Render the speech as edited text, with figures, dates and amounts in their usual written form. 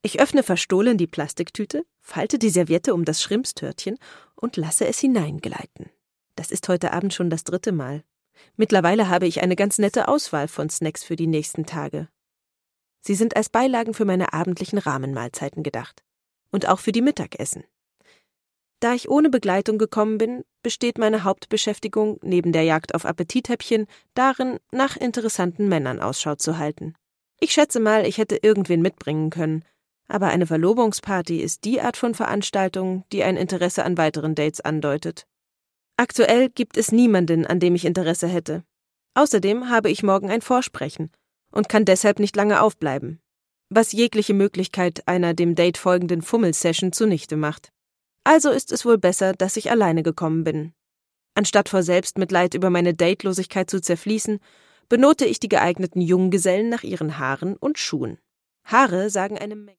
Ich öffne verstohlen die Plastiktüte, falte die Serviette um das Schrimpstörtchen und lasse es hineingleiten. Das ist heute Abend schon das 3. Mal. Mittlerweile habe ich eine ganz nette Auswahl von Snacks für die nächsten Tage. Sie sind als Beilagen für meine abendlichen Rahmenmahlzeiten gedacht. Und auch für die Mittagessen. Da ich ohne Begleitung gekommen bin, besteht meine Hauptbeschäftigung neben der Jagd auf Appetithäppchen darin, nach interessanten Männern Ausschau zu halten. Ich schätze mal, ich hätte irgendwen mitbringen können, aber eine Verlobungsparty ist die Art von Veranstaltung, die ein Interesse an weiteren Dates andeutet. Aktuell gibt es niemanden, an dem ich Interesse hätte. Außerdem habe ich morgen ein Vorsprechen und kann deshalb nicht lange aufbleiben, was jegliche Möglichkeit einer dem Date folgenden Fummelsession zunichte macht. Also ist es wohl besser, dass ich alleine gekommen bin. Anstatt vor Selbstmitleid über meine Datelosigkeit zu zerfließen, benote ich die geeigneten Junggesellen nach ihren Haaren und Schuhen. Haare sagen eine Menge.